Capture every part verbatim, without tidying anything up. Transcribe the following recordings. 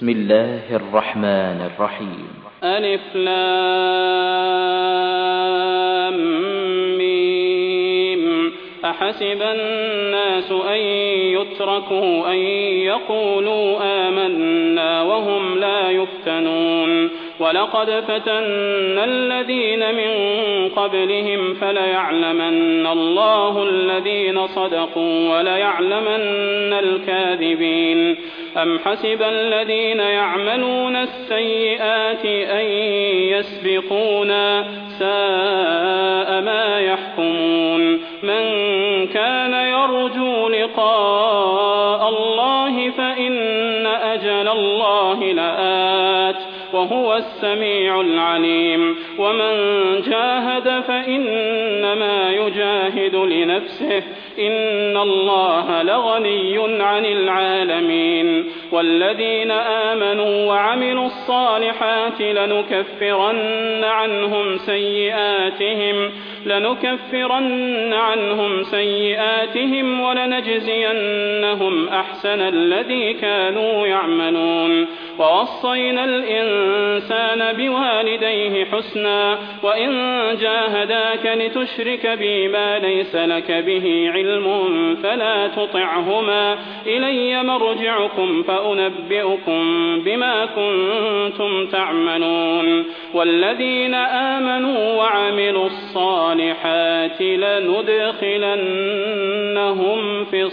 بسم الله الرحمن الرحيم. ألف لام ميم. أحسب الناس أن يتركوا أن يقولوا آمنا وهم لا يفتنون ولقد فتنا الذين من قبلهم فليعلمن الله الذين صدقوا وليعلمن الكاذبين. أم حسب الذين يعملون السيئات أن يسبقونا ساء ما يحكمون. من كان يرجو لقاء الله فإن أجل الله لآت وهو السميع العليم. ومن جاهد فإنما يجاهد لنفسه إن الله لغني عن العالمين. والذين آمنوا وعملوا الصالحات لنكفرن عنهم سيئاتهم لنكفرن عنهم سيئاتهم ولنجزينهم أحسن الذي كانوا يعملون. ووصينا الإنسان بوالديه حسنا وإن جاهداك لتشرك بي ما ليس لك به علم فلا تطعهما إلي مرجعكم فأنبئكم بما كنتم تعملون. والذين آمنوا وعملوا الصالحات لندخلنهم في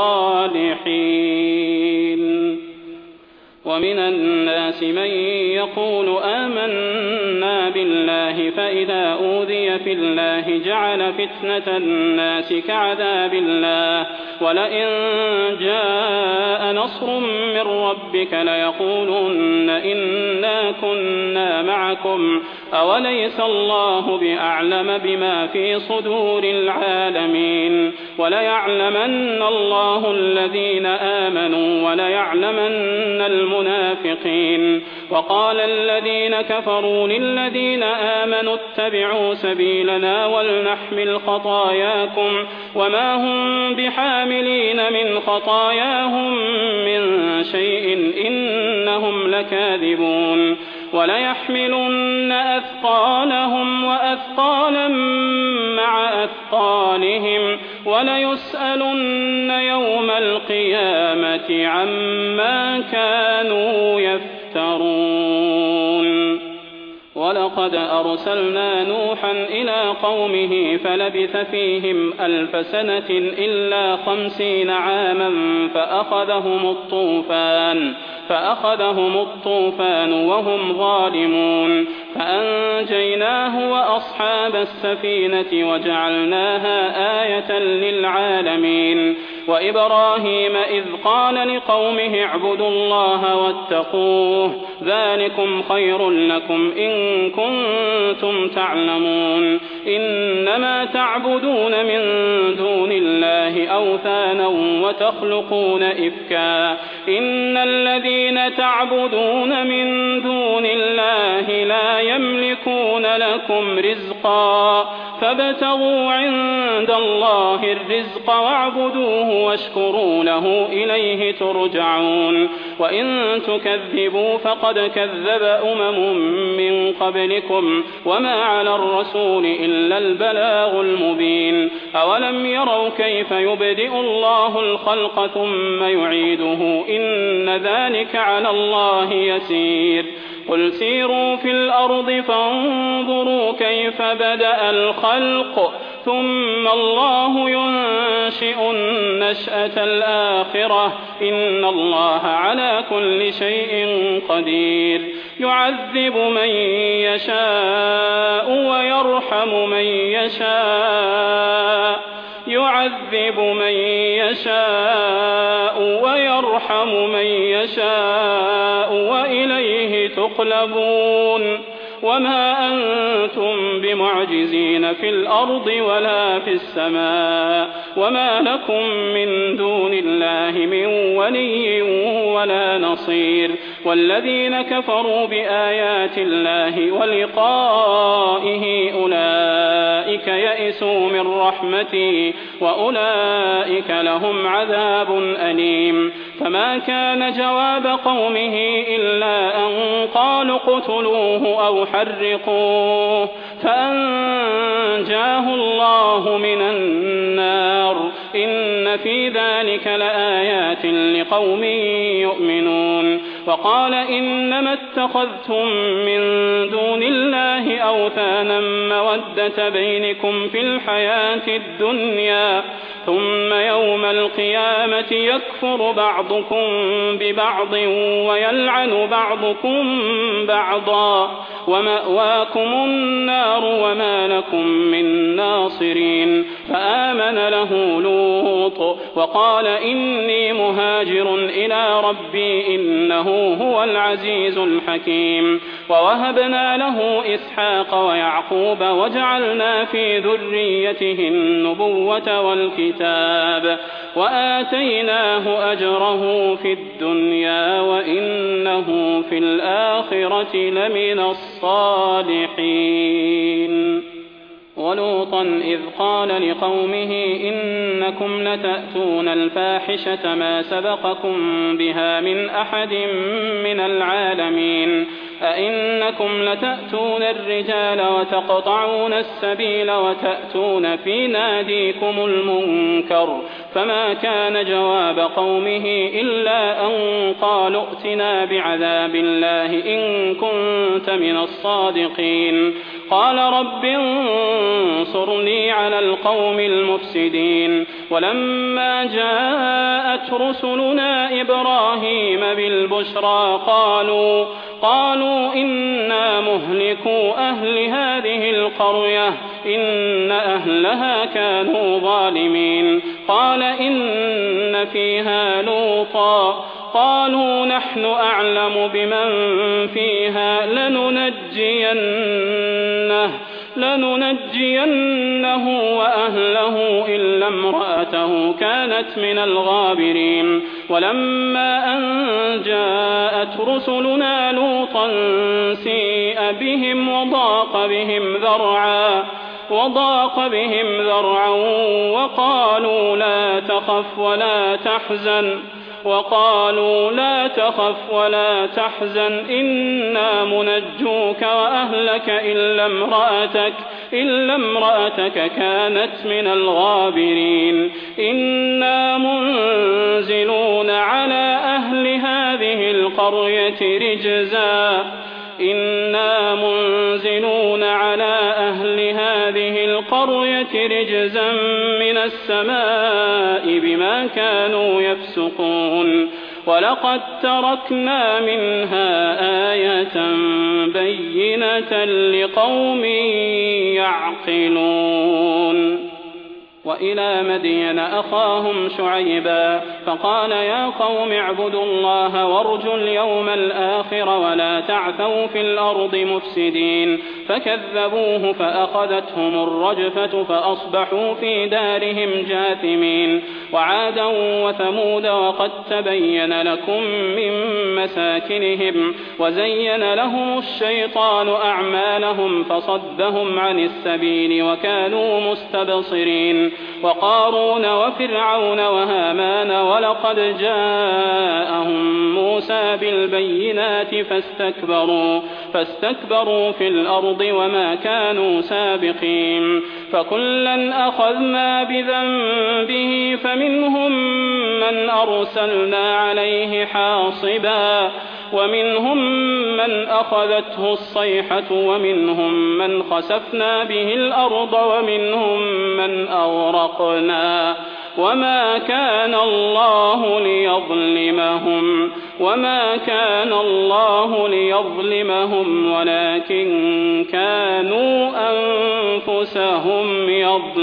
الصالحين. ومن الناس من يقول آمنا بالله فإذا أوذي في الله جعل فتنة الناس كعذاب الله ولئن جاء نصر من ربك ليقولن إنا كنا معكم أوليس الله بأعلم بما في صدور العالمين. وليعلمن الله الذين آمنوا وليعلمن المنافقين. وقال الذين كفروا للذين آمنوا اتبعوا سبيلنا ولنحمل خطاياكم وما هم بحاملين من خطاياهم من شيء إنهم لكاذبون. وليحملن أثقالهم وأثقالا مع أثقالهم وليسألن يوم القيامة عما كانوا يفترون. ولقد أرسلنا نوحا إلى قومه فلبث فيهم ألف سنة إلا خمسين عاما فأخذهم الطوفان فأخذهم الطوفان وهم ظالمون فأنجيناه وأصحاب السفينة وجعلناها آية للعالمين. وإبراهيم إذ قال لقومه اعبدوا الله واتقوه ذلكم خير لكم إن كنتم تعلمون. إنما تعبدون من دون الله أوثانا وتخلقون إفكا إن الذين تعبدون من دون الله لا يملكون لكم رزقا فابتغوا عند الله الرزق واعبدوه واشكروا له إليه ترجعون. وإن تكذبوا فقد كذب أمم من قبلكم وما على الرسول إلا البلاغ المبين. أولم يروا كيف يبدئ الله الخلق ثم يعيده إن ذلك على الله يسير. قل سيروا في الأرض فانظروا كيف بدأ الخلق ثم الله ينشئ النشأة الآخرة إن الله على كل شيء قدير. يعذب من يشاء ويرحم من يشاء يعذب من يشاء ويرحم من يشاء وإليه تقلبون. وما أنتم بمعجزين في الأرض ولا في السماء وما لكم من دون الله من ولي ولا نصير والذين كفروا بآيات الله ولقائه أولئك يئسوا من رحمتي وأولئك لهم عذاب أليم فما كان جواب قومه إلا أن قالوا اقتلوه أو حرقوه فأنجاه الله من النار إن في ذلك لآيات لقوم يؤمنون وقال إنما اتخذتم من دون الله أوثانا مودة بينكم في الحياة الدنيا ثم يوم القيامة يكفر بعضكم ببعض ويلعن بعضكم بعضا ومأواكم النار وما لكم من ناصرين فآمن له لوط وقال إني مهاجر إلى ربي إنه هو العزيز الحكيم ووهبنا له إسحاق ويعقوب وجعلنا في ذريته النبوة والكتاب وآتيناه أجره في الدنيا وإنه في الآخرة لمن الصالحين ولوطا إذ قال لقومه إنكم لتأتون الفاحشة ما سبقكم بها من أحد من العالمين أئنكم لتأتون الرجال وتقطعون السبيل وتأتون في ناديكم المنكر فما كان جواب قومه إلا أن قالوا ائتنا بعذاب الله إن كنت من الصادقين قال رب انصرني على القوم المفسدين ولما جاءت رسلنا إبراهيم بالبشرى قالوا قالوا إنا مهلكو أهل هذه القرية إن أهلها كانوا ظالمين قال إن فيها لوطا قالوا نحن أعلم بمن فيها لننجينه لننجينه وأهله إلا امرأته كانت من الغابرين ولما أن جاءت رسلنا لوطا سيء بهم وضاق بهم ذرعا وضاق بهم ذرعا وقالوا لا تخف ولا تحزن وقالوا لا تخف ولا تحزن إنا منجوك وأهلك إلا امرأتك إلا امرأتك كانت من الغابرين إنا منزلون على أهل هذه القرية رجزا إنا منزلون على أهل هذه القرية رجزا من السماء بما كانوا يفسقون ولقد تركنا منها آية بينة لقوم يعقلون وإلى مدين أخاهم شعيبا فقال يا قوم اعبدوا الله وارجوا اليوم الآخر ولا تعثوا في الأرض مفسدين فكذبوه فأخذتهم الرجفة فأصبحوا في دارهم جاثمين وعادا وثمود وقد تبين لكم من مساكنهم وزين لهم الشيطان أعمالهم فصدهم عن السبيل وكانوا مستبصرين وقارون وفرعون وهامان ولقد جاءهم موسى بالبينات فاستكبروا فاستكبروا في الأرض وما كانوا سابقين فكلا أخذنا بذنبه فمنهم من أرسلنا عليه حاصبا ومنهم من أخذته الصيحة ومنهم من خسفنا به الأرض ومنهم من أغرقنا وما كان الله ليظلمهم وما كان الله ليظلمهم ولكن كانوا أنفسهم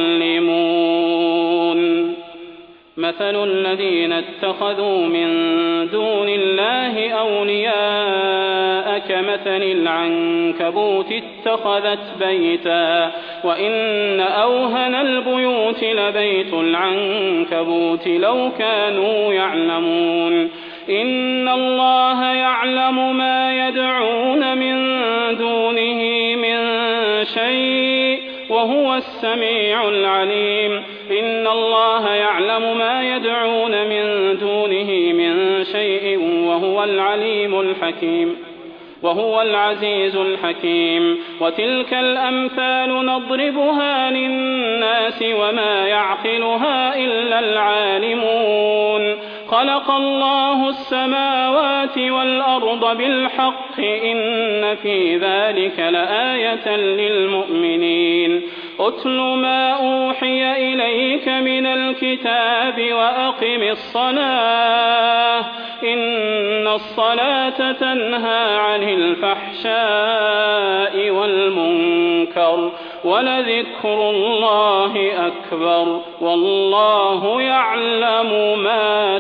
يظلمون مثل الذين اتخذوا من دون الله أولياء كمثل العنكبوت اتخذت بيتا وإن أوهن البيوت لبيت العنكبوت لو كانوا يعلمون إن الله يعلم ما يدعون من دونه من شيء وهو السميع العليم إن الله يعلم ما يدعون من دونه من شيء وهو العليم الحكيم وهو العزيز الحكيم وتلك الأمثال نضربها للناس وما يعقلها إلا العالمون خلق الله السماوات والأرض بالحق إن في ذلك لآية للمؤمنين أتل ما أوحي إليك من الكتاب وأقم الصلاة إن الصلاة تنهى عن الفحشاء والمنكر ولذكر الله أكبر والله يعلم ما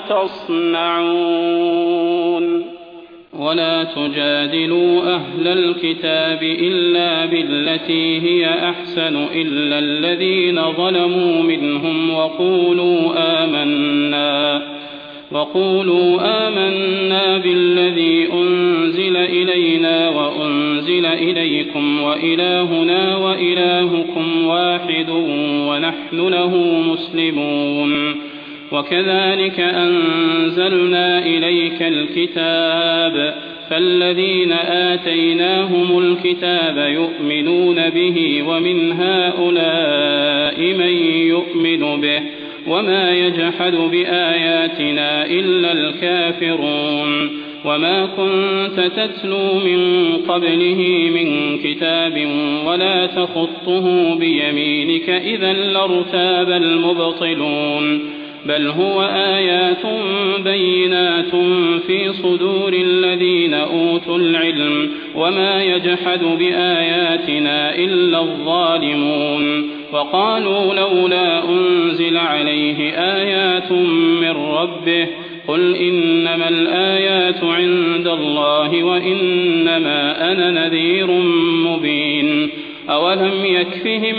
تصنعون ولا تجادلوا أهل الكتاب إلا بالتي هي أحسن إلا الذين ظلموا منهم وقولوا آمنا وقولوا آمنا بالذي أنزل إلينا وأنزل إليكم وإلهنا وإلهكم واحد ونحن له مسلمون وكذلك أنزلنا إليك الكتاب فالذين آتيناهم الكتاب يؤمنون به ومن هؤلاء من يؤمن به وما يجحد بآياتنا إلا الكافرون وما كنت تتلو من قبله من كتاب ولا تخطه بيمينك إذا لارتاب المبطلون بل هو آيات بينات في صدور الذين أوتوا العلم وما يجحد بآياتنا إلا الظالمون وقالوا لولا أنزل عليه آيات من ربه قل إنما الآيات عند الله وإنما أنا نذير مبين أولم يكفهم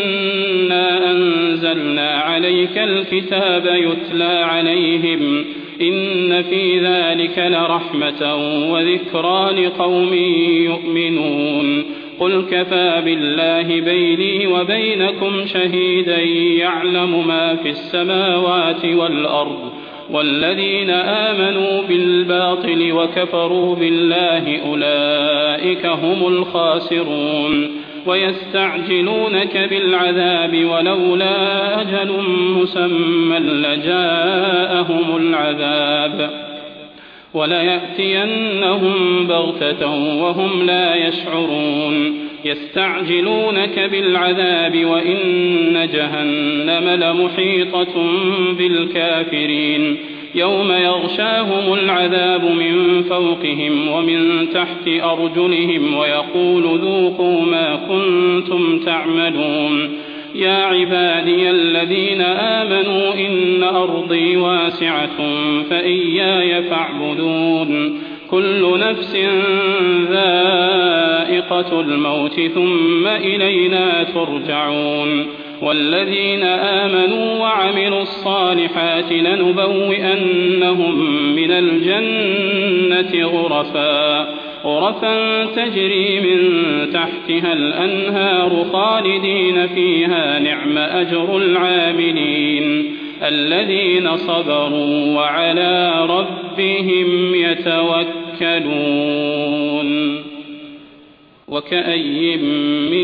أنا أنزلنا عليك الكتاب يتلى عليهم إن في ذلك لرحمة وذكرى لقوم يؤمنون قل كفى بالله بيني وبينكم شهيدا يعلم ما في السماوات والأرض والذين آمنوا بالباطل وكفروا بالله أولئك هم الخاسرون ويستعجلونك بالعذاب ولولا أجل مسمى لجاءهم العذاب وليأتينهم بغتة وهم لا يشعرون يستعجلونك بالعذاب وإن جهنم لمحيطة بالكافرين يوم يغشاهم العذاب من فوقهم ومن تحت أرجلهم ويقول ذوقوا ما كنتم تعملون يا عبادي الذين آمنوا إن أرضي واسعة فإياي فاعبدون كل نفس ذائقة الموت ثم إلينا ترجعون والذين آمنوا وعملوا الصالحات لنبوئنهم من الجنة غرفا غرفا تجري من تحتها الأنهار خالدين فيها نعم أجر العاملين الذين صبروا وعلى ربهم يتوكلون وكأي من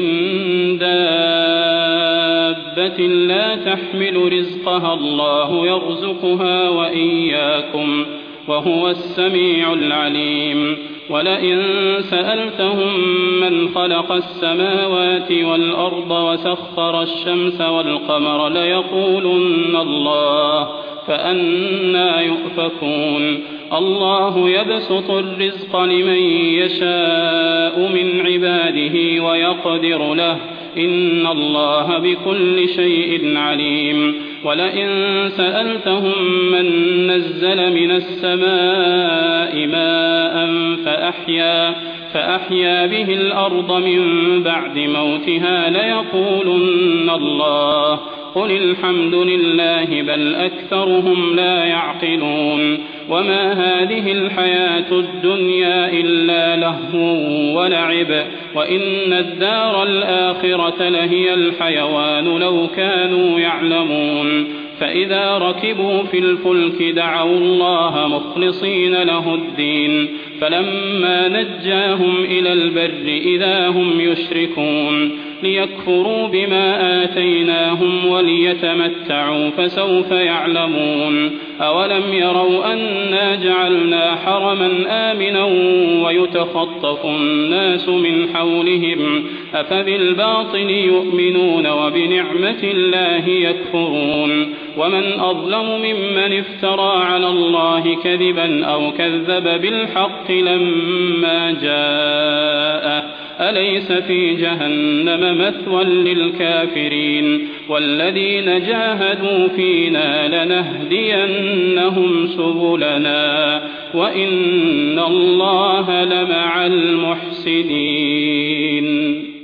دابة لا تحمل رزقها الله يرزقها وإياكم وهو السميع العليم ولئن سألتهم من خلق السماوات والأرض وسخر الشمس والقمر ليقولن الله فأنى يؤفكون الله يبسط الرزق لمن يشاء من عباده ويقدر له إن الله بكل شيء عليم ولئن سألتهم من نزل من السماء ماء فأحيا فأحيا به الأرض من بعد موتها ليقولن الله قل الحمد لله بل أكثرهم لا يعقلون وما هذه الحياة الدنيا إلا لهو ولعب وإن الدار الآخرة لهي الحيوان لو كانوا يعلمون فإذا ركبوا في الفلك دعوا الله مخلصين له الدين فلما نجاهم إلى البر إذا هم يشركون ليكفروا بما آتيناهم وليتمتعوا فسوف يعلمون أولم يروا أنا جعلنا حرما آمنا ويتخطف الناس من حولهم أفبالباطل يؤمنون وبنعمة الله يكفرون ومن أظلم ممن افترى على الله كذبا أو كذب بالحق لما جاءه أليس في جهنم مثوى للكافرين والذين جاهدوا فينا لنهدينهم سبلنا وإن الله لمع المحسنين.